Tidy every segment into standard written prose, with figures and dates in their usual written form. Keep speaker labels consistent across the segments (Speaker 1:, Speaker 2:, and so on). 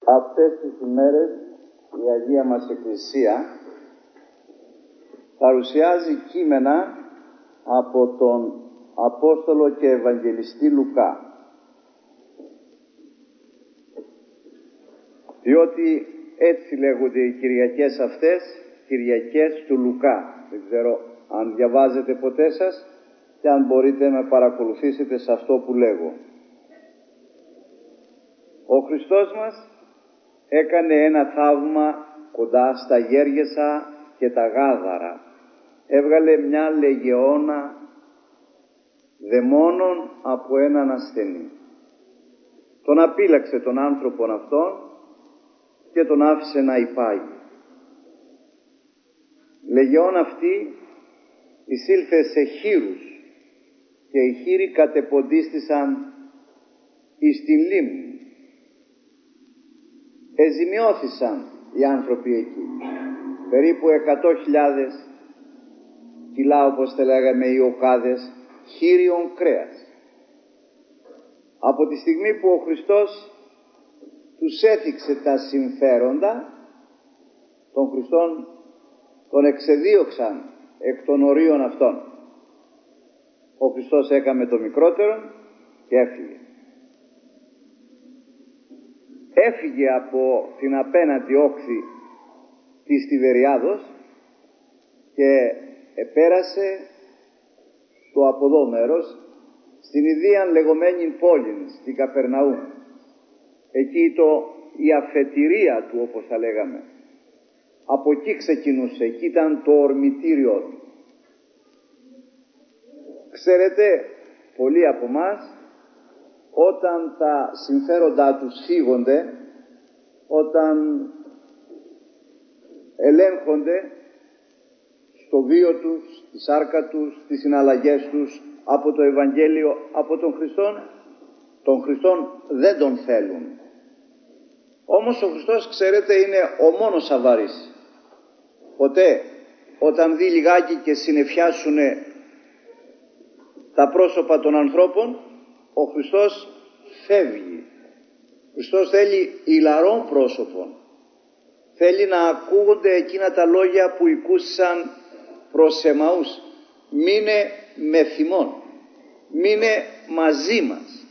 Speaker 1: Αυτές τις ημέρες η Αγία μας Εκκλησία παρουσιάζει κείμενα από τον Απόστολο και Ευαγγελιστή Λουκά. Διότι έτσι λέγονται οι Κυριακές αυτές, Κυριακές του Λουκά. Δεν ξέρω αν διαβάζετε ποτέ σας και αν μπορείτε να παρακολουθήσετε σε αυτό που λέγω. Ο Χριστός μας έκανε ένα θαύμα κοντά στα Γέργεσα και τα Γάδαρα. Έβγαλε μια λεγεώνα δαιμόνων από έναν ασθενή. Τον απείλαξε τον άνθρωπον αυτόν και τον άφησε να υπάγει. Λεγεώνα αυτή εισήλθε σε χήρους και οι χήροι κατεποντίστησαν εις την λίμνη. Εζημιώθησαν οι άνθρωποι εκεί. Περίπου 100.000 κιλά, όπως τα λέγαμε, οι οκάδες χείριων κρέας. Από τη στιγμή που ο Χριστός τους έθιξε τα συμφέροντα, τον Χριστόν τον εξεδίωξαν εκ των ορίων αυτών. Ο Χριστός έκαμε το μικρότερο και έφυγε. Έφυγε από την απέναντι όχθη της Τιβεριάδος και επέρασε στο από εδώ μέρος, στην ιδίαν λεγόμενη πόλη, στην Καπερναούμ. Εκεί η αφετηρία του, όπως θα λέγαμε. Από εκεί ξεκινούσε, εκεί ήταν το ορμητήριό του. Ξέρετε, πολλοί από εμάς, όταν τα συμφέροντά τους φύγονται, όταν ελέγχονται στο βίο τους, στη σάρκα τους, στις συναλλαγές τους από το Ευαγγέλιο, από τον Χριστόν δεν τον θέλουν. Όμως ο Χριστός, ξέρετε, είναι ο μόνος αβαρής. Ποτέ όταν δει λιγάκι και συνεφιάσουν τα πρόσωπα των ανθρώπων, ο Χριστός φεύγει. Ο Χριστός θέλει ηλαρών πρόσωπων. Θέλει να ακούγονται εκείνα τα λόγια που οικούσαν προς Εμαούς. Μείνε με θυμόν. Μείνε μαζί μας.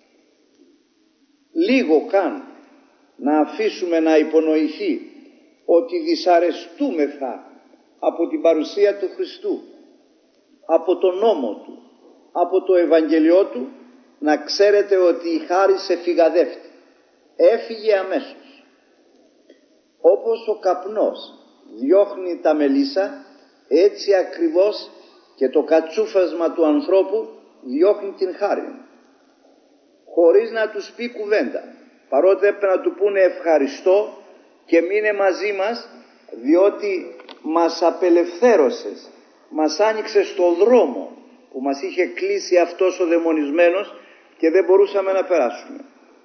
Speaker 1: Λίγο καν να αφήσουμε να υπονοηθεί ότι δυσαρεστούμεθα από την παρουσία του Χριστού, από τον νόμο Του, από το Ευαγγελιό Του, να ξέρετε ότι η χάρη σε φυγαδεύτη. Έφυγε αμέσως. Όπως ο καπνός διώχνει τα μελίσσα, έτσι ακριβώς και το κατσούφασμα του ανθρώπου διώχνει την χάρη. Χωρίς να τους πει κουβέντα. Παρότι έπρεπε να του πούνε ευχαριστώ και μείνε μαζί μας, διότι μας απελευθέρωσες, μας άνοιξε στο δρόμο που μας είχε κλείσει αυτός ο δαιμονισμένος και δεν μπορούσαμε να περάσουμε.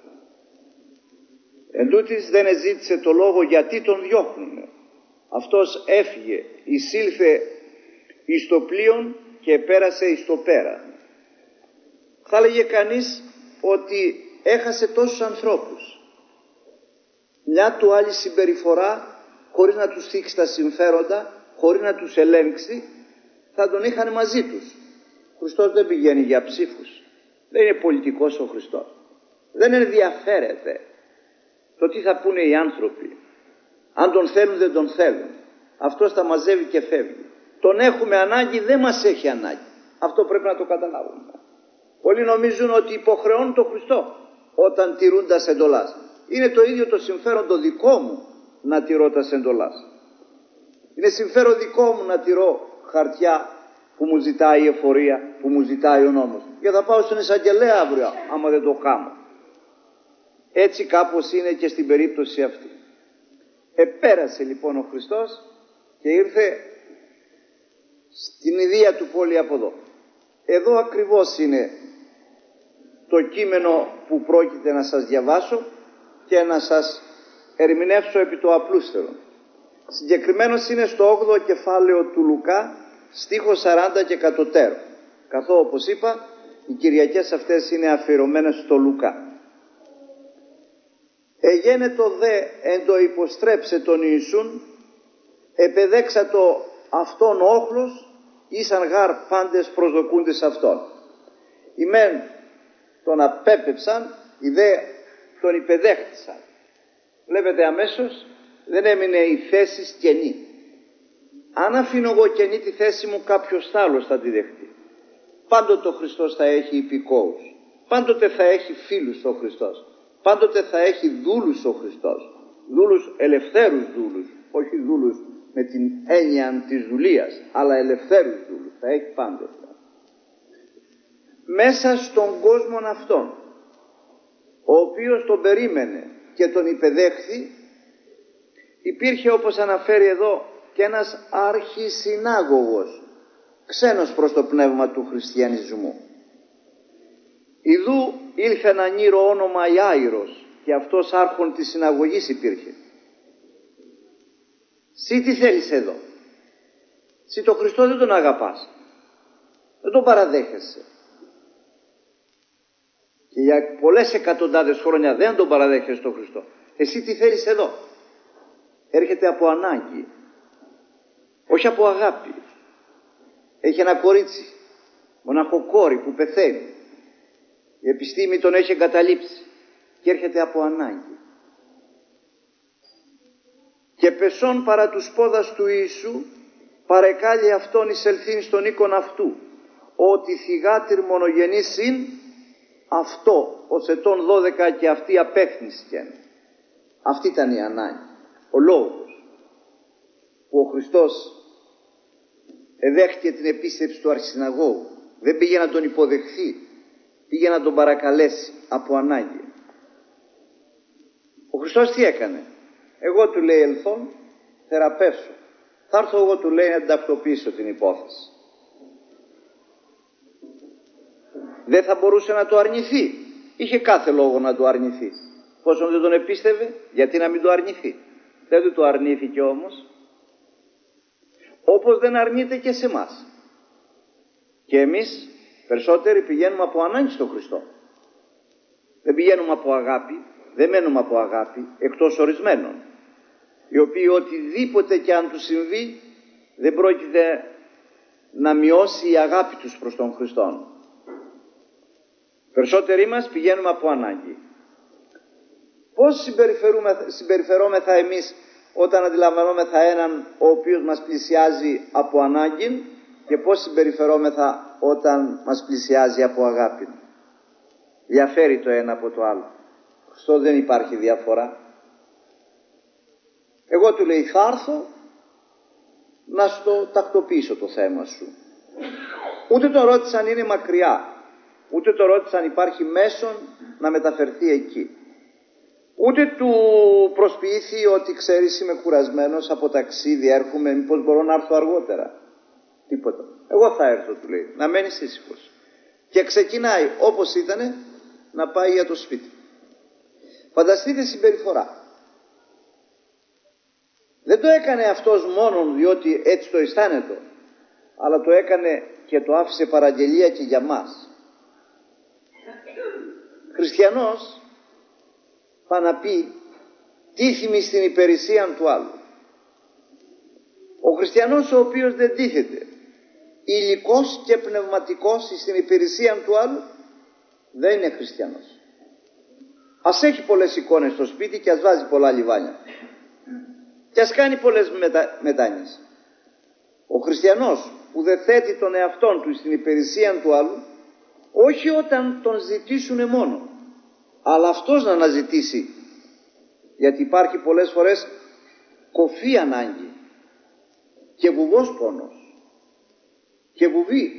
Speaker 1: Εν τούτοις δεν εζήτησε το λόγο γιατί τον διώχνουνε. Αυτός έφυγε, εισήλθε εις το πλοίον και πέρασε εις το πέρα. Θα έλεγε κανείς ότι έχασε τόσους ανθρώπους. Μια του άλλη συμπεριφορά, χωρίς να τους θίξει τα συμφέροντα, χωρίς να τους ελέγξει, θα τον είχαν μαζί τους. Ο Χριστός δεν πηγαίνει για ψήφους. Δεν είναι πολιτικός ο Χριστός. Δεν ενδιαφέρεται το τι θα πούνε οι άνθρωποι. Αν τον θέλουν δεν τον θέλουν. Αυτός τα μαζεύει και φεύγει. Τον έχουμε ανάγκη, δεν μας έχει ανάγκη. Αυτό πρέπει να το καταλάβουμε. Πολλοί νομίζουν ότι υποχρεώνουν τον Χριστό όταν τηρούν τα εντολάς. Είναι το ίδιο το συμφέρον το δικό μου να τηρώ τα εντολάς. Είναι συμφέρον δικό μου να τηρώ χαρτιά που μου ζητάει η εφορία, που μου ζητάει ο νόμος. Και θα πάω στον εισαγγελέα αύριο άμα δεν το κάνω. Έτσι κάπως είναι και στην περίπτωση αυτή. Επέρασε λοιπόν ο Χριστός και ήρθε στην ιδία του πόλη από εδώ. Εδώ ακριβώς είναι το κείμενο που πρόκειται να σας διαβάσω και να σας ερμηνεύσω επί το απλούστερο. Συγκεκριμένος είναι στο 8ο κεφάλαιο του Λουκά, στίχος 40 και κατωτέρω. Καθώς όπως είπα, οι Κυριακές αυτές είναι αφιερωμένες στο Λουκά. Εγένετο δε εν το υποστρέψε τον Ιησούν, επεδέξατο αυτόν όχλος, ήσαν γάρ πάντες προσδοκούντες αυτόν. Οι μεν τον απέπεψαν, οι δε τον υπεδέχτησαν. Βλέπετε αμέσως δεν έμεινε η θέση κενή. Αν αφήνω εγώ κενή τη θέση μου, κάποιος άλλος θα τη δεχτεί. Πάντοτε ο Χριστός θα έχει υπηκόους. Πάντοτε θα έχει φίλους ο Χριστός. Πάντοτε θα έχει δούλους ο Χριστός. Δούλους, ελευθέρους δούλους. Όχι δούλους με την έννοια της δουλείας, αλλά ελευθέρους δούλους. Θα έχει πάντοτε. Μέσα στον κόσμο αυτόν, ο οποίος τον περίμενε και τον υπεδέχθη, υπήρχε, όπως αναφέρει εδώ, και ένας αρχισυνάγωγος, ξένος προς το πνεύμα του χριστιανισμού. Ιδού ήλθε έναν ήρο όνομα Ιάηρος, και αυτός άρχον της συναγωγής υπήρχε. Συ τι θέλεις εδώ? Συ τον Χριστό δεν τον αγαπάς, δεν τον παραδέχεσαι, και για πολλές εκατοντάδες χρόνια δεν τον παραδέχεσαι τον Χριστό. Εσύ τι θέλεις εδώ? Έρχεται από ανάγκη, όχι από αγάπη. Έχει ένα κορίτσι, μοναχοκόρη που πεθαίνει. Η επιστήμη τον έχει εγκαταλείψει και έρχεται από ανάγκη. Και πεσών παρά τους πόδας του Ιησού, παρεκάλει αυτόν εισελθήν στον οίκον αυτού, ότι θυγάτηρ μονογενής ειν, αυτό ως ετών 12 και αυτή απέθνησκεν. Αυτή ήταν η ανάγκη, ο λόγος που ο Χριστός εδέχτηκε την επίσκεψη του αρχισυναγώγου. Δεν πήγε να τον υποδεχθεί, πήγε να τον παρακαλέσει από ανάγκη. Ο Χριστός τι έκανε? Εγώ του λέει ελθόν, θεραπεύσω. Θα έρθω εγώ, του λέει, να ταυτοποιήσω την υπόθεση. Δεν θα μπορούσε να το αρνηθεί. Είχε κάθε λόγο να το αρνηθεί. Πόσον δεν τον επίστευε, γιατί να μην το αρνηθεί? Δεν του το αρνήθηκε όμως. Όπως δεν αρνείται και σε εμάς. Και εμείς περισσότεροι πηγαίνουμε από ανάγκη στον Χριστό. Δεν πηγαίνουμε από αγάπη, δεν μένουμε από αγάπη, εκτός ορισμένων, οι οποίοι οτιδήποτε και αν τους συμβεί δεν πρόκειται να μειώσει η αγάπη τους προς τον Χριστό. Περισσότεροι μας πηγαίνουμε από ανάγκη. Πώς συμπεριφερόμεθα εμείς όταν αντιλαμβανόμεθα έναν ο οποίος μας πλησιάζει από ανάγκη, και πώς συμπεριφερόμεθα όταν μας πλησιάζει από αγάπη? Διαφέρει το ένα από το άλλο. Στο δεν υπάρχει διαφορά. Εγώ του λέει θα έρθω να στο τακτοποιήσω το θέμα σου. Ούτε τον ρώτησαν είναι μακριά, ούτε τον ρώτησαν υπάρχει μέσον να μεταφερθεί εκεί. Ούτε του προσποιήθη ότι ξέρεις είμαι κουρασμένος από ταξίδι, έρχομαι, μήπως μπορώ να έρθω αργότερα. Τίποτα. Εγώ θα έρθω, του λέει, να μένεις ήσυχος. Και ξεκινάει όπως ήτανε να πάει για το σπίτι. Φανταστείτε συμπεριφορά. Δεν το έκανε αυτός μόνον διότι έτσι το αισθάνεται, αλλά το έκανε και το άφησε παραγγελία και για μας. Χριστιανός πάει να πει τίθιμη στην υπηρεσία του άλλου. Ο χριστιανός ο οποίος δεν τίθεται υλικός και πνευματικός στην υπηρεσία του άλλου δεν είναι χριστιανός. Ας έχει πολλές εικόνες στο σπίτι και ας βάζει πολλά λιβάνια και ας κάνει πολλές μετάνοιες. Ο χριστιανός που δεν θέτει τον εαυτόν του στην υπηρεσία του άλλου, όχι όταν τον ζητήσουνε μόνο, αλλά αυτός να αναζητήσει, γιατί υπάρχει πολλές φορές κοφή ανάγκη και βουβός πόνος και βουβή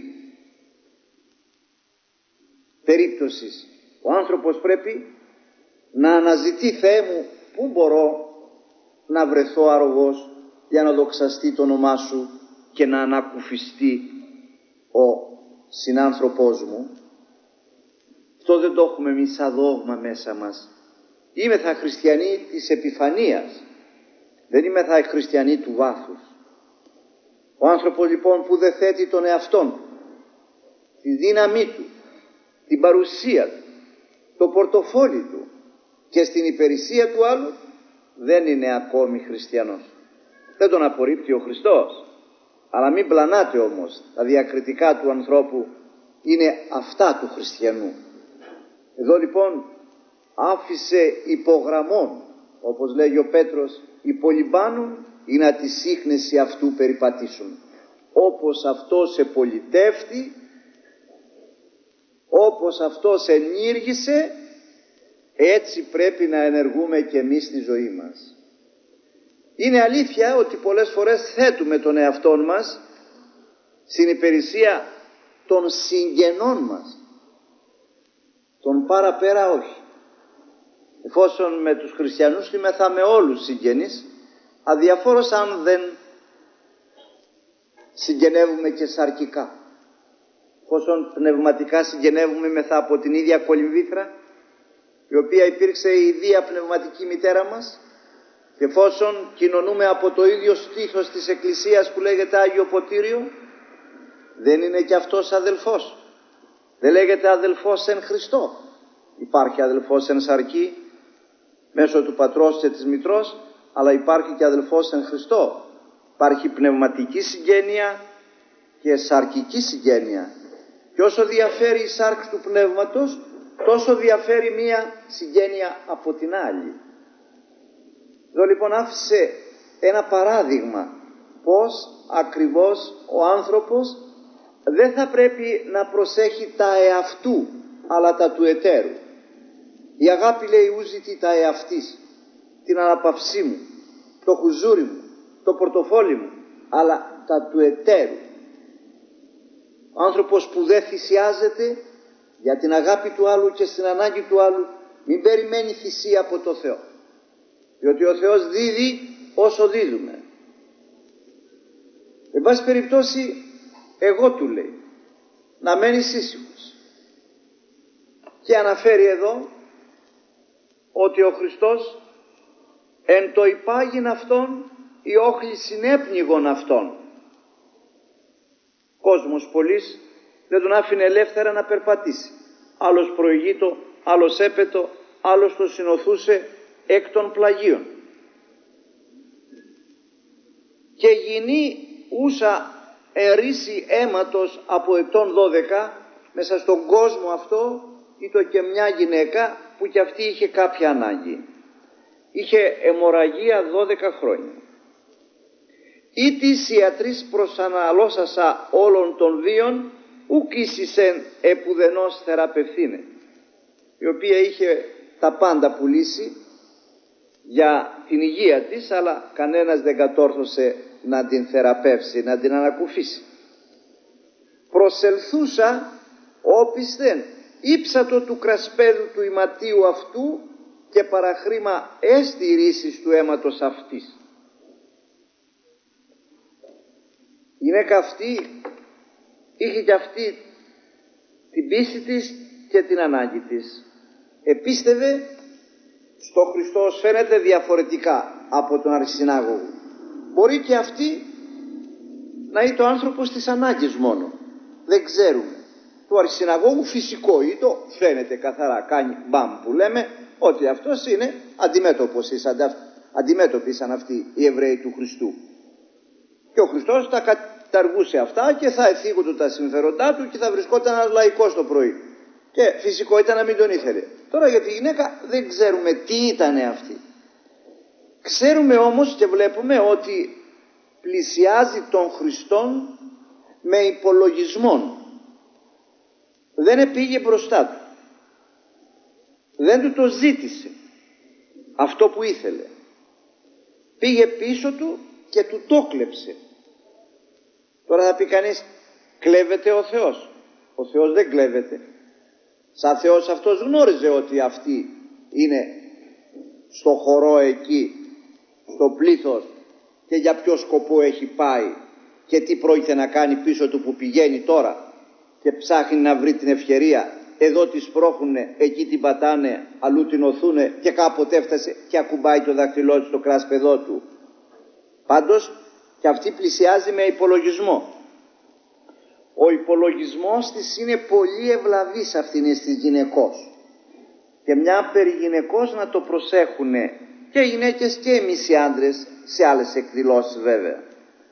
Speaker 1: περίπτωσης. Ο άνθρωπος πρέπει να αναζητεί, Θεέ μου, πού μπορώ να βρεθώ αρρωγός για να δοξαστεί το όνομά σου και να ανακουφιστεί ο συνάνθρωπός μου. Αυτό δεν το έχουμε εμείς σαν δόγμα μέσα μας. Είμεθα χριστιανοί της επιφανείας, δεν είμεθα χριστιανοί του βάθους. Ο άνθρωπος λοιπόν που δεν θέτει τον εαυτόν του, τη δύναμή του, την παρουσία του, το πορτοφόλι του και στην υπηρεσία του άλλου, δεν είναι ακόμη χριστιανός. Δεν τον απορρίπτει ο Χριστός, αλλά μην πλανάτε όμως. Τα διακριτικά του ανθρώπου είναι αυτά του χριστιανού. Εδώ λοιπόν άφησε υπογραμμών, όπως λέγει ο Πέτρος, υπολιμπάνουν ή να τη σύχνεση αυτού περιπατήσουν. Όπως αυτός επολιτεύτη, όπως αυτός ενήργησε, έτσι πρέπει να ενεργούμε και εμείς στη ζωή μας. Είναι αλήθεια ότι πολλές φορές θέτουμε τον εαυτό μας στην υπηρεσία των συγγενών μας, τον παραπέρα όχι. Εφόσον με τους χριστιανούς είμαστε με όλους συγγενείς, αδιαφόρως αν δεν συγγενεύουμε και σαρκικά. Εφόσον πνευματικά συγγενεύουμε μεθά από την ίδια κολυμβήθρα, η οποία υπήρξε η ίδια πνευματική μητέρα μας, και εφόσον κοινωνούμε από το ίδιο στήθος της Εκκλησίας που λέγεται Άγιο Ποτήριο, δεν είναι και αυτός αδελφός? Δεν λέγεται αδελφός εν Χριστώ? Υπάρχει αδελφός εν σαρκή μέσω του πατρός και της μητρός, αλλά υπάρχει και αδελφός εν Χριστώ. Υπάρχει πνευματική συγγένεια και σαρκική συγγένεια, και όσο διαφέρει η σάρξη του πνεύματος, τόσο διαφέρει μία συγγένεια από την άλλη. Εδώ λοιπόν άφησε ένα παράδειγμα πως ακριβώς ο άνθρωπος δεν θα πρέπει να προσέχει τα εαυτού, αλλά τα του εταίρου. Η αγάπη, λέει, ούζητη τα εαυτής, την αναπαυσή μου, το χουζούρι μου, το πορτοφόλι μου, αλλά τα του εταίρου. Ο άνθρωπος που δεν θυσιάζεται για την αγάπη του άλλου και στην ανάγκη του άλλου, μην περιμένει θυσία από το Θεό, διότι ο Θεός δίδει όσο δίδουμε. Εν πάση περιπτώσει, εγώ του λέει να μένεις ήσυχος, και αναφέρει εδώ ότι ο Χριστός εν το υπάγειν αυτόν η όχλη συνέπνιγον αυτόν. Κόσμος πολλής δεν τον άφηνε ελεύθερα να περπατήσει. Άλλος προηγείτο, άλλος έπετο, άλλος το συνοθούσε εκ των πλαγίων. Και γινή ούσα ερήσει αίματος από ετών 12, μέσα στον κόσμο αυτό ήταν και μια γυναίκα που κι αυτή είχε κάποια ανάγκη. Είχε αιμορραγία 12 χρόνια. Ή της ιατρής προσαναλώσασα όλων των βίων, ουκ ίσισεν επουδενός θεραπευθύνε, η οποία είχε τα πάντα πουλήσει για την υγεία της, αλλά κανένας δεν κατόρθωσε να την θεραπεύσει, να την ανακουφίσει. Προσελθούσα όπισθεν ύψατο του κρασπέδου του ηματίου αυτού, και παραχρήμα έστι ρίσης του αίματος αυτής. Η γυναίκα αυτή είχε και αυτή την πίστη της και την ανάγκη της. Επίστευε στο Χριστό, ως φαίνεται, διαφορετικά από τον αρχισυνάγωγο. Μπορεί και αυτή να είναι το άνθρωπος της ανάγκης μόνο, δεν ξέρουμε. Του αρχισυναγώγου φυσικό ήταν, φαίνεται καθαρά, κάνει μπαμ που λέμε, ότι αυτός είναι αντιμέτωποι σαν αυτοί οι Εβραίοι του Χριστού. Και ο Χριστός τα καταργούσε αυτά και θα εθίγονται τα συμφέροντά του και θα βρισκόταν ένας λαϊκός το πρωί. Και φυσικό ήταν να μην τον ήθελε. Τώρα για τη γυναίκα δεν ξέρουμε τι ήταν αυτή. Ξέρουμε όμως και βλέπουμε ότι πλησιάζει τον Χριστόν με υπολογισμόν. Δεν επήγε μπροστά του. Δεν του το ζήτησε αυτό που ήθελε. Πήγε πίσω του και του το κλέψε. Τώρα θα πει κανείς, κλέβεται ο Θεός? Ο Θεός δεν κλέβεται. Σαν Θεός αυτός γνώριζε ότι αυτή είναι στο χορό εκεί, στο πλήθος, και για ποιο σκοπό έχει πάει και τι πρόκειται να κάνει πίσω του που πηγαίνει τώρα και ψάχνει να βρει την ευκαιρία. Εδώ τη σπρώχουνε, εκεί την πατάνε, αλλού την οθούνε και κάποτε έφτασε και ακουμπάει το δάχτυλό του στο κράσπεδό του. Πάντως και αυτή πλησιάζει με υπολογισμό. Ο υπολογισμός της είναι πολύ ευλαβής αυτήν της γυναικός. και μια περί γυναικός να το προσέχουν και οι γυναίκες και εμείς οι άντρες, σε άλλες εκδηλώσεις βέβαια.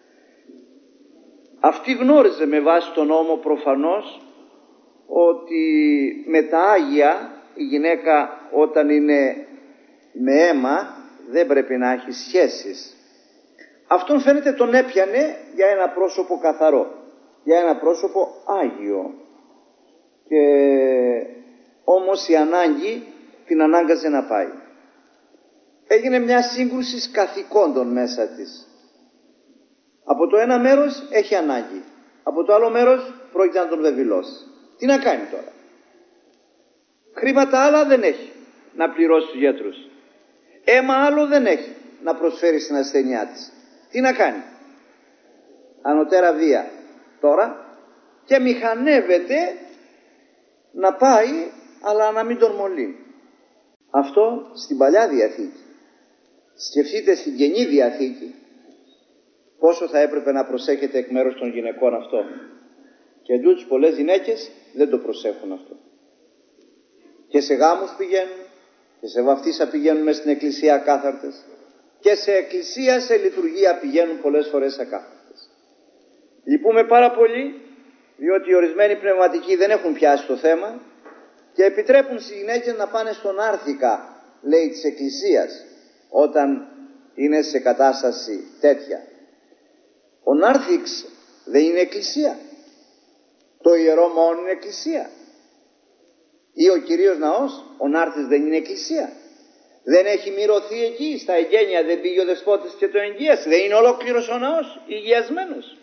Speaker 1: Αυτή γνώριζε με βάση τον νόμο προφανώς ότι με τα Άγια η γυναίκα όταν είναι με αίμα δεν πρέπει να έχει σχέσεις. Αυτόν φαίνεται τον έπιανε για ένα πρόσωπο καθαρό, για ένα πρόσωπο Άγιο, και όμως η ανάγκη την ανάγκαζε να πάει. Έγινε μια σύγκρουση καθηκόντων μέσα της. Από το ένα μέρος έχει ανάγκη, από το άλλο μέρος πρόκειται να τον βεβηλώσει. Τι να κάνει τώρα? Χρήματα άλλα δεν έχει να πληρώσει τους γιατρούς, αίμα άλλο δεν έχει να προσφέρει στην ασθενειά της. Τι να κάνει? Ανωτέρα βία τώρα, και μηχανεύεται να πάει αλλά να μην τον μολύνει. Αυτό στην Παλιά Διαθήκη. Σκεφτείτε στην Καινή Διαθήκη πόσο θα έπρεπε να προσέχετε εκ μέρους των γυναικών αυτό. Και εντούτοις πολλές γυναίκες δεν το προσέχουν αυτό. Και σε γάμους πηγαίνουν και σε βαφτίσα πηγαίνουν μες στην εκκλησία ακάθαρτες, και σε εκκλησία, σε λειτουργία πηγαίνουν πολλές φορές ακάθαρτες. Λυπούμε πάρα πολύ, διότι οι ορισμένοι πνευματικοί δεν έχουν πιάσει το θέμα και επιτρέπουν στις γυναίκες να πάνε στον άρθικα, λέει, της εκκλησίας, όταν είναι σε κατάσταση τέτοια. Ο νάρθιξ δεν είναι εκκλησία? Το ιερό μόνο είναι εκκλησία? Ή ο Κυρίως Ναός, ο νάρθις δεν είναι εκκλησία? Δεν έχει μυρωθεί εκεί στα εγγένεια? Δεν πήγε ο δεσπότης και το εγγύασε? Δεν είναι ολόκληρος ο ναός υγιασμένος?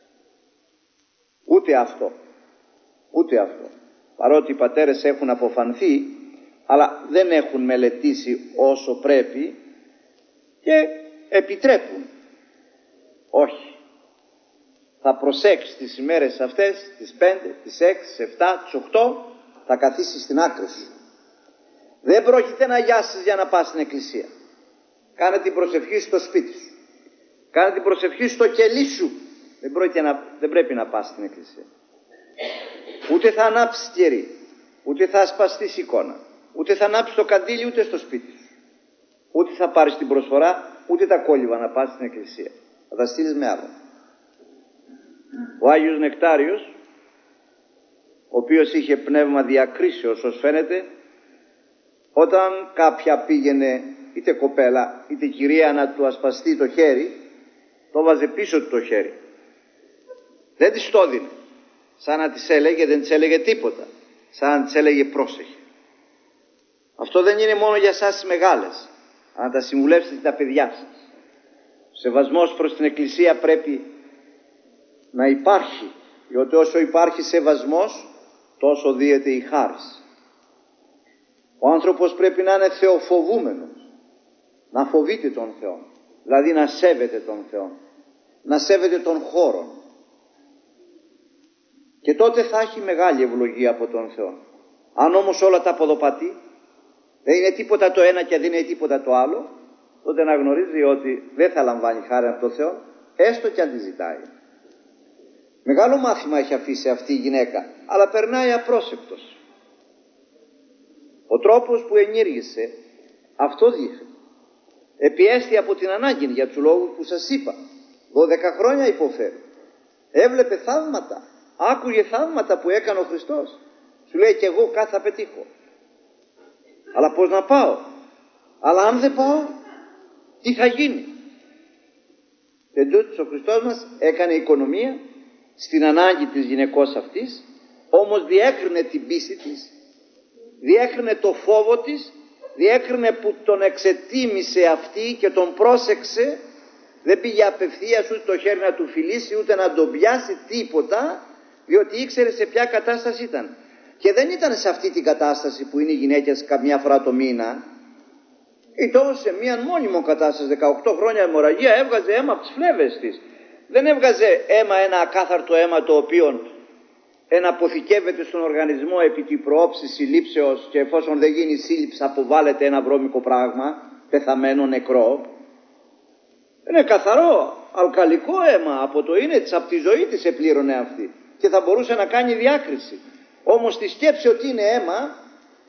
Speaker 1: Ούτε αυτό, ούτε αυτό. Παρότι οι πατέρες έχουν αποφανθεί, αλλά δεν έχουν μελετήσει όσο πρέπει και επιτρέπουν. Όχι. Θα προσέξεις τις ημέρες αυτές, τις 5, τις 6, τις 7, τις 8, θα καθίσεις στην άκρη σου. Δεν πρόκειται να γιάσεις για να πας στην εκκλησία. Κάνε την προσευχή στο σπίτι σου. Κάνε την προσευχή στο κελί σου. Δεν πρέπει να πας στην εκκλησία. Ούτε θα ανάψεις κερί, ούτε θα ασπαστείς εικόνα, ούτε θα ανάψεις το καντήλι, ούτε στο σπίτι σου. Ούτε θα πάρεις την προσφορά, ούτε τα κόλληβα να πας στην εκκλησία. Θα τα στείλεις με άλλο. Ο Άγιος Νεκτάριος, ο οποίος είχε πνεύμα διακρίσεως ως φαίνεται, όταν κάποια πήγαινε, είτε κοπέλα είτε κυρία, να του ασπαστεί το χέρι, το βάζε πίσω του το χέρι. Δεν της το έδινε. Σαν να της έλεγε, δεν της έλεγε τίποτα. Σαν να της έλεγε πρόσεχε. Αυτό δεν είναι μόνο για εσάς τις μεγάλες, αλλά να τα συμβουλεύσετε τα παιδιά σας. Ο σεβασμός προς την εκκλησία πρέπει να υπάρχει, διότι όσο υπάρχει σεβασμός, τόσο δίεται η χάρις. Ο άνθρωπος πρέπει να είναι θεοφοβούμενος, να φοβείται τον Θεό, δηλαδή να σέβεται τον Θεό, να σέβεται τον χώρο, και τότε θα έχει μεγάλη ευλογία από τον Θεό. Αν όμως όλα τα αποδοπατεί, δεν είναι τίποτα το ένα και δεν είναι τίποτα το άλλο, τότε να γνωρίζει ότι δεν θα λαμβάνει χάρη από τον Θεό, έστω και αν τη ζητάει. Μεγάλο μάθημα έχει αφήσει αυτή η γυναίκα, αλλά περνάει απρόσεκτος. Ο τρόπος που ενήργησε, αυτό δείχνει. Επιέστη από την ανάγκη για τους λόγους που σας είπα. 12 χρόνια υποφέρει. Έβλεπε θαύματα, άκουγε θαύματα που έκανε ο Χριστός. Σου λέει, και εγώ κάτι θα πετύχω. Αλλά πώς να πάω? Αλλά αν δεν πάω, τι θα γίνει? Εν τούτης ο Χριστός μας έκανε οικονομία στην ανάγκη της γυναικός αυτής, όμως διέκρινε την πίστη της, διέκρινε το φόβο της, διέκρινε που τον εξετίμησε αυτή και τον πρόσεξε. Δεν πήγε απευθείας ούτε το χέρι να του φιλήσει, ούτε να τον πιάσει, τίποτα, διότι ήξερε σε ποια κατάσταση ήταν. Και δεν ήταν σε αυτή την κατάσταση που είναι οι γυναίκες καμιά φορά το μήνα. Ήταν σε μια μόνιμο κατάσταση, 18 χρόνια αιμορραγία, έβγαζε αίμα από τις φλέβες της. Δεν έβγαζε αίμα, ένα ακάθαρτο αίμα, το οποίο εναποθηκεύεται στον οργανισμό επί την προόψη συλλήψεως, και εφόσον δεν γίνει σύλληψη αποβάλλεται ένα βρώμικο πράγμα, πεθαμένο, νεκρό. Είναι καθαρό αλκαλικό αίμα, από το είναι της, από τη ζωή της επλήρωνε αυτή και θα μπορούσε να κάνει διάκριση. Όμως τη σκέψη ότι είναι αίμα,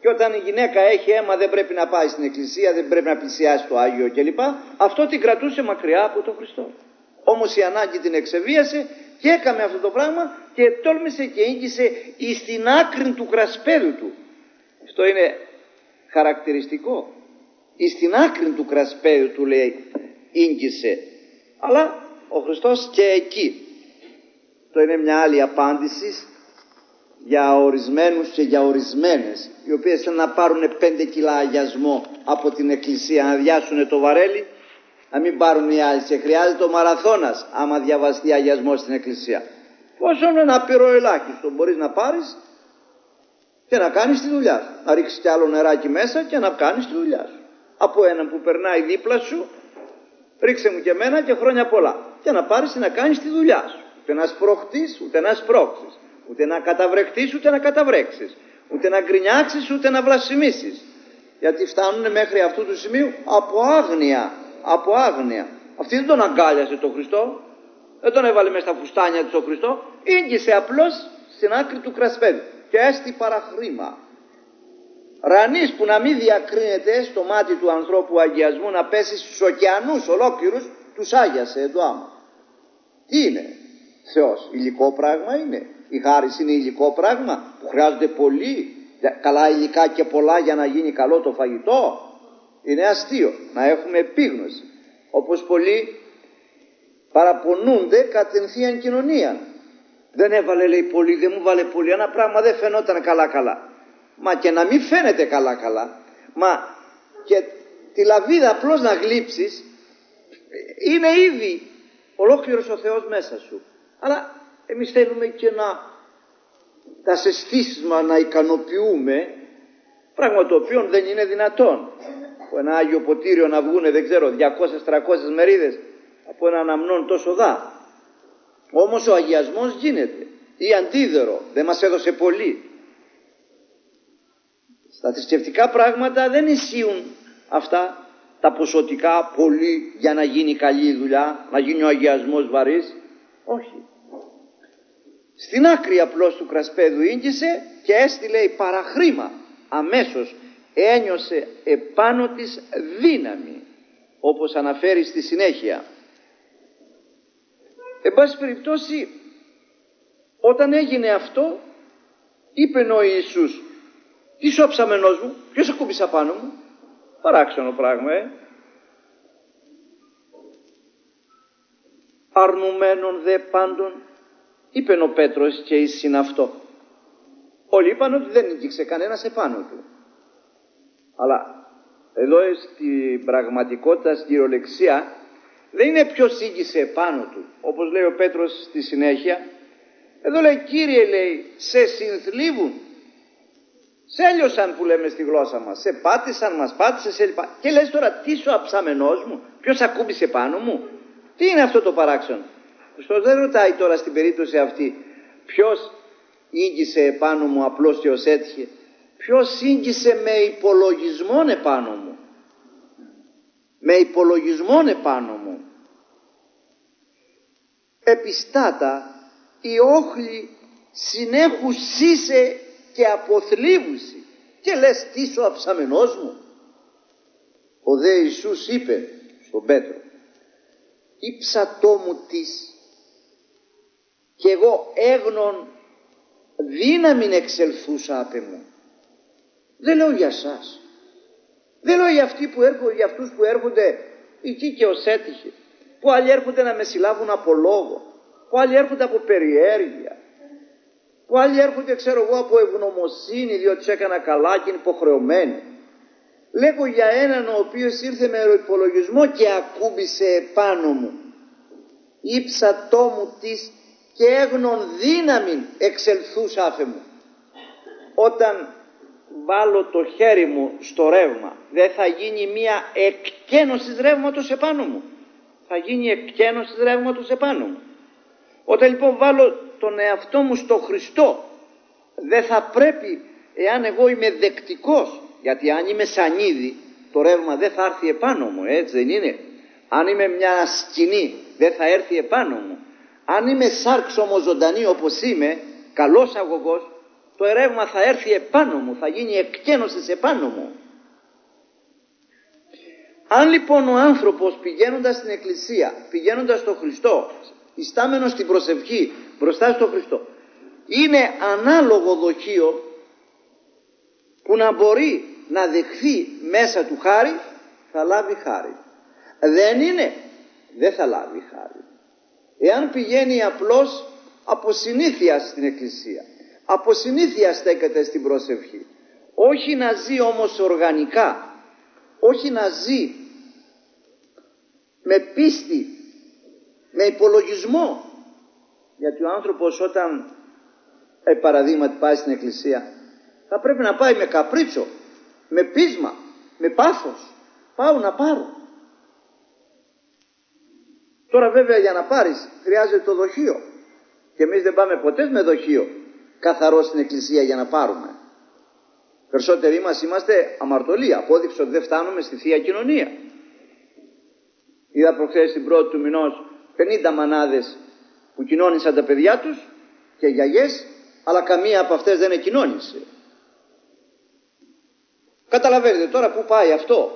Speaker 1: Και όταν η γυναίκα έχει αίμα δεν πρέπει να πάει στην εκκλησία, δεν πρέπει να πλησιάσει το Άγιο κλπ. Αυτό την κρατούσε μακριά από τον Χριστό. Όμως η ανάγκη την εξεβίασε και έκαμε αυτό το πράγμα και τόλμησε και ήγγισε εις την άκρη του κρασπέδου του. Αυτό είναι χαρακτηριστικό. Εις την άκρη του κρασπέδου του λέει ήγγισε. Αλλά ο Χριστός και εκεί. Αυτό είναι μια άλλη απάντηση για ορισμένους και για ορισμένες, οι οποίες θέλουν να πάρουν 5 κιλά αγιασμό από την εκκλησία, να αδειάσουν το βαρέλι, να μην πάρουν οι άλλοι. Και χρειάζεται ο μαραθώνας άμα διαβαστεί αγιασμό στην εκκλησία. Πόσο είναι ένα πυροελάχιστο μπορείς να πάρεις και να κάνεις τη δουλειά σου. Να ρίξεις κι άλλο νεράκι μέσα και να κάνεις τη δουλειά σου. Από έναν που περνάει δίπλα σου, ρίξε μου και εμένα και χρόνια πολλά. Και να πάρεις και να κάνεις τη δουλειά σου. Ούτε να σπρωχτείς, ούτε να σπρώξεις. Ούτε να καταβρεχτείς, ούτε να καταβρέξεις. Ούτε να γκρινιάξεις, ούτε να βλασφημίσεις. Γιατί φτάνουν μέχρι αυτού του σημείου από άγνοια. Από άγνοια. Αυτή δεν τον αγκάλιασε τον Χριστό. Δεν τον έβαλε μέσα στα φουστάνια του ο Χριστό. Ήγγισε απλώς στην άκρη του κρασπέδου. Και έστι παραχρήμα. Ρανής που να μην διακρίνεται στο μάτι του ανθρώπου αγιασμού, να πέσει στους ωκεανούς ολόκληρους, τους άγιασε εντοάμα. Τι είναι? Θεός. Υλικό πράγμα είναι? Η χάρις είναι υλικό πράγμα που χρειάζονται πολύ καλά υλικά και πολλά για να γίνει καλό το φαγητό? Είναι αστείο να έχουμε επίγνωση. Όπως πολλοί παραπονούνται κατά την Θεία Κοινωνία. Δεν έβαλε λέει πολύ, δεν μου βάλε πολύ. Ένα πράγμα δεν φαινόταν καλά. Μα και να μην φαίνεται καλά, μα και τη λαβίδα απλώς να γλύψεις, είναι ήδη ολόκληρος ο Θεός μέσα σου. Αλλά εμείς θέλουμε και τα αισθήσεις μας να ικανοποιούμε, πράγμα το οποίο δεν είναι δυνατόν. Από ένα Άγιο Ποτήριο να βγούνε δεν ξέρω 200-300 μερίδες από έναν αμνόν τόσο δά. Όμως ο αγιασμός γίνεται. Ή αντίδωρο, δεν μας έδωσε πολύ. Στα θρησκευτικά πράγματα δεν ισχύουν αυτά τα ποσοτικά πολύ για να γίνει καλή δουλειά, να γίνει ο αγιασμός βαρύς. Όχι. Στην άκρη απλώς του κρασπέδου ήγγισε και έστειλε παραχρήμα. Αμέσως ένιωσε επάνω της δύναμη, όπως αναφέρει στη συνέχεια. Εν πάση περιπτώσει, όταν έγινε αυτό, είπε ο Ιησούς, τι είσαι ο ψαμενός μου, ποιος ακούμπησε πάνω μου? Παράξενο πράγμα, Αρνουμένον δε πάντων, είπε ο Πέτρος και εις είναι αυτό. Όλοι είπαν ότι δεν ήγγιξε κανένας επάνω του. Αλλά εδώ στην πραγματικότητα, στην κυριολεξία, δεν είναι ποιος ήγγισε επάνω του. Όπως λέει ο Πέτρος στη συνέχεια, εδώ λέει Κύριε, λέει, σε συνθλίβουν, σε έλειωσαν που λέμε στη γλώσσα μας, σε πάτησαν, μας πάτησε, σε λοιπά. Και λες τώρα, τι είσαι ο αψαμενός μου, ποιος ακούμπησε πάνω μου? Τι είναι αυτό το παράξενο? Χριστός δεν ρωτάει τώρα στην περίπτωση αυτή ποιος ήγγισε επάνω μου απλώς και ως έτυχε. Ποιος ήγγισε με υπολογισμόν επάνω μου? Με υπολογισμόν επάνω μου. Επιστάτα οι όχλοι συνέχου σύσε και αποθλίβουσι. Και λες τι είσαι ο αψαμενός μου? Ο δε Ιησούς είπε στον Πέτρο, ύψατό μου της και εγώ έγνον δύναμην εξελθούσα απ' εμού. Δεν λέω για σας, δεν λέω για αυτούς που έρχονται εκεί και ως έτυχε, που άλλοι έρχονται να με συλλάβουν από λόγο, που άλλοι έρχονται από περιέργεια, που άλλοι έρχονται ξέρω εγώ από ευγνωμοσύνη διότι τους έκανα καλά και είναι υποχρεωμένοι. Λέγω για έναν ο οποίος ήρθε με υπολογισμό και ακούμπησε επάνω μου. Ήψατό μου της και έγνον δύναμην εξελθούσα άφε μου. Όταν βάλω το χέρι μου στο ρεύμα, δεν θα γίνει μια εκκένωση ρεύματος επάνω μου? Θα γίνει εκκένωση ρεύματος επάνω μου. Όταν λοιπόν βάλω τον εαυτό μου στο Χριστό, δεν θα πρέπει, εάν εγώ είμαι δεκτικός, γιατί αν είμαι σανίδι, το ρεύμα δεν θα έρθει επάνω μου, έτσι δεν είναι? Αν είμαι μια σκηνή, δεν θα έρθει επάνω μου. Αν είμαι σάρξ όμως ζωντανή όπως είμαι, καλός αγωγός, το ρεύμα θα έρθει επάνω μου, θα γίνει εκκένωσης επάνω μου. Αν λοιπόν ο άνθρωπος πηγαίνοντας στην εκκλησία, πηγαίνοντας στον Χριστό, ιστάμενος στην προσευχή μπροστά στον Χριστό, είναι ανάλογο δοχείο που να μπορεί να δεχθεί μέσα του χάρη, θα λάβει χάρη. Δεν είναι, δεν θα λάβει χάρη. Εάν πηγαίνει απλώς από συνήθεια στην εκκλησία, από συνήθεια στέκεται στην προσευχή, όχι να ζει όμως οργανικά, όχι να ζει με πίστη, με υπολογισμό, γιατί ο άνθρωπος όταν παραδείγματι πάει στην εκκλησία θα πρέπει να πάει με καπρίτσο, με πείσμα, με πάθος. Πάω να πάρω. Τώρα βέβαια για να πάρεις χρειάζεται το δοχείο, και εμείς δεν πάμε ποτέ με δοχείο καθαρό στην εκκλησία για να πάρουμε. Περισσότεροι μας είμαστε αμαρτωλοί, απόδειξη ότι δεν φτάνουμε στη Θεία Κοινωνία. Είδα προχθές την πρώτη του μηνός 50 μανάδες που κοινώνησαν τα παιδιά τους και γιαγιές, αλλά καμία από αυτές δεν εκοινώνησε. Καταλαβαίνετε τώρα πού πάει αυτό.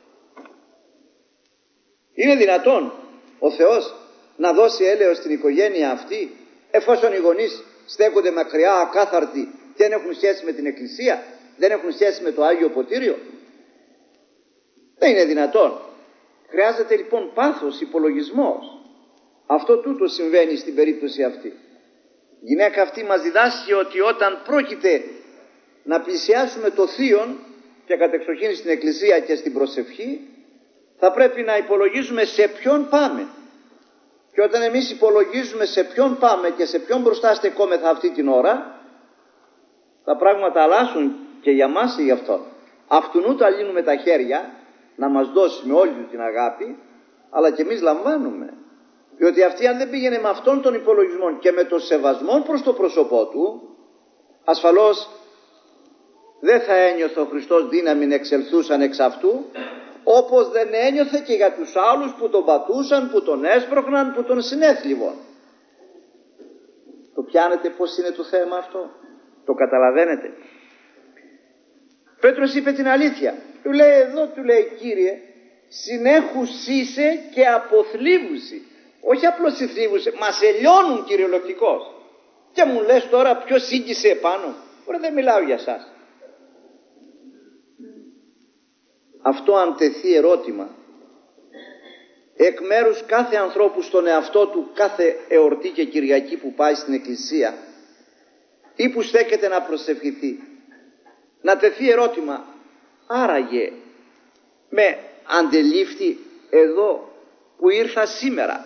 Speaker 1: Είναι δυνατόν ο Θεός να δώσει έλεος στην οικογένεια αυτή, εφόσον οι γονείς στέκονται μακριά, ακάθαρτοι, δεν έχουν σχέση με την εκκλησία, δεν έχουν σχέση με το Άγιο Ποτήριο? Δεν είναι δυνατόν. Χρειάζεται λοιπόν πάθος, υπολογισμός. Αυτό τούτο συμβαίνει στην περίπτωση αυτή. Η γυναίκα αυτή μας διδάσκει ότι όταν πρόκειται να πλησιάσουμε το Θείον και κατεξοχήν στην εκκλησία και στην προσευχή, θα πρέπει να υπολογίζουμε σε ποιον πάμε. Και όταν εμείς υπολογίζουμε σε ποιον πάμε και σε ποιον μπροστά στεκόμεθα αυτή την ώρα, τα πράγματα αλλάσουν και για μας ή για αυτόν. Αυτού τα λύνουμε τα χέρια να μας δώσει με όλη του την αγάπη, αλλά και εμείς λαμβάνουμε. Διότι αυτή αν δεν πήγαινε με αυτόν τον υπολογισμό και με το σεβασμό προς το πρόσωπό του, ασφαλώς δεν θα ένιωθε ο Χριστός δύναμη να εξελθούσαν εξ αυτού, όπως δεν ένιωθε και για τους άλλους που τον πατούσαν, που τον έσπροχναν, που τον συνέθλιβαν. Το πιάνετε πως είναι το θέμα αυτό? Το καταλαβαίνετε? Πέτρος είπε την αλήθεια. Του λέει εδώ, του λέει, Κύριε, συνέχους είσαι και αποθλίβουσι. Όχι απλώς οι θλίβουσι, μας ελιώνουν κυριολεκτικώς. Και μου λες τώρα ποιος σύγκυσε επάνω? Ωραία, δεν μιλάω για σας. Αυτό αν τεθεί ερώτημα εκ μέρους κάθε ανθρώπου στον εαυτό του κάθε εορτή και Κυριακή που πάει στην εκκλησία ή που στέκεται να προσευχηθεί, να τεθεί ερώτημα, άραγε με αντελήφθη εδώ που ήρθα σήμερα?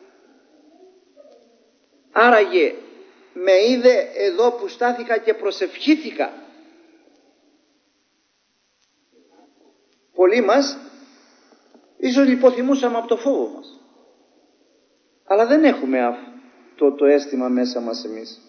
Speaker 1: Άραγε με είδε εδώ που στάθηκα και προσευχήθηκα? Πολλοί μας ίσως λιποθυμούσαμε από το φόβο μας, αλλά δεν έχουμε αυτό το αίσθημα μέσα μας εμείς.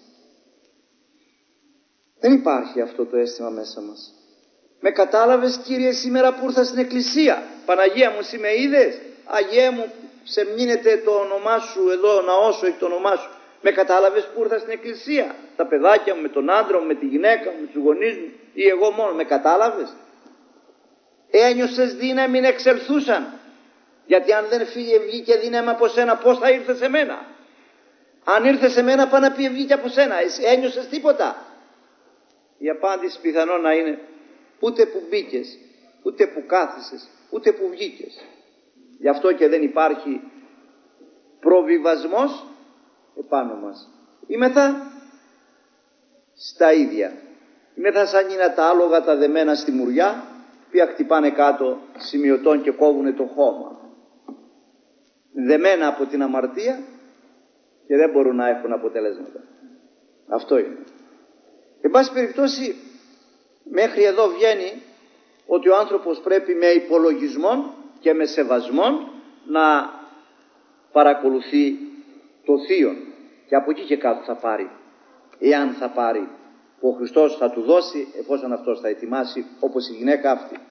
Speaker 1: Δεν υπάρχει αυτό το αίσθημα μέσα μας. Με κατάλαβες, Κύριε, σήμερα που ήρθα στην εκκλησία? Παναγία μου, εσύ με είδες? Αγιέ μου, σε μνήνεται το όνομά σου εδώ, ο ναός σου έχει το όνομά σου. Με κατάλαβες που ήρθα στην εκκλησία? Τα παιδάκια μου, με τον άντρα μου, με τη γυναίκα μου, με τους γονείς μου ή εγώ μόνο? Με κατάλαβες? Ένιωσες δύναμη να εξελθούσαν? Γιατί αν δεν βγήκε δύναμη από σένα, πώς θα ήρθε σε μένα? Αν ήρθε σε μένα, πάει να πει βγήκε από σένα. Ένιωσες τίποτα? Η απάντηση πιθανόν να είναι ούτε που μπήκες, ούτε που κάθισες, ούτε που βγήκες. Γι' αυτό και δεν υπάρχει προβιβασμός επάνω μας. Είμεθα στα ίδια. Είμεθα σαν είναι τα άλογα τα δεμένα στη μουριά, που χτυπάνε κάτω σημειωτών και κόβουνε το χώμα. Δεμένα από την αμαρτία και δεν μπορούν να έχουν αποτελέσματα. Αυτό είναι. Εν πάση περιπτώσει, μέχρι εδώ βγαίνει ότι ο άνθρωπος πρέπει με υπολογισμό και με σεβασμό να παρακολουθεί το Θείον, και από εκεί και κάτω θα πάρει, εάν θα πάρει, που ο Χριστός θα του δώσει εφόσον αυτός θα ετοιμάσει, όπως η γυναίκα αυτή.